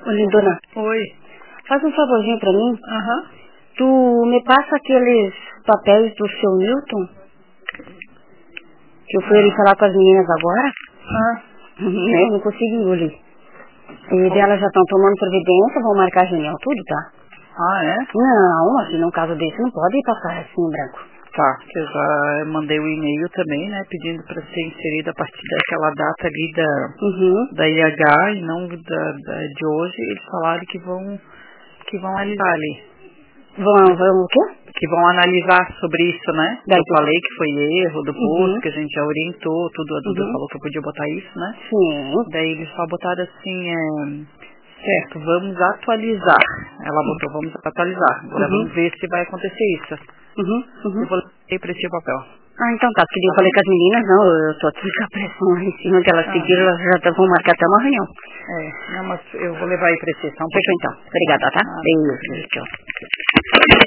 Ô, Lindona, Oi. faz um favorzinho pra mim. Aham. Tu me passa aqueles papéis do seu Newton? Que eu fui ali falar com as meninas agora. Eu não consigo engolir. E elas já estão tomando providência, vão marcar reunião, tudo, tá? Ah, é? Não, assim, num caso desse não pode passar assim em branco. Tá, que eu já mandei um e-mail também, né, pedindo para ser inserida a partir daquela data ali da IH e não de hoje. Eles falaram que vão analisar ali. Vão o quê? Que vão analisar sobre isso, né? Daí Eu falei que foi erro do posto, que a gente já orientou, tudo, a Duda falou que eu podia botar isso, né? Sim. Daí eles só botaram assim, certo, vamos atualizar. Ela botou, vamos atualizar. Agora vamos ver se vai acontecer isso. Eu vou ler para esse papel. Ah, então tá, porque eu falei com as meninas, não, eu tô aqui com a pressão em cima que elas seguiram, elas já vão marcar até uma reunião. Não, mas eu vou levar aí para esse, só um Fechou pouquinho. então. Obrigada, tá? Ah. Beijo, tchau.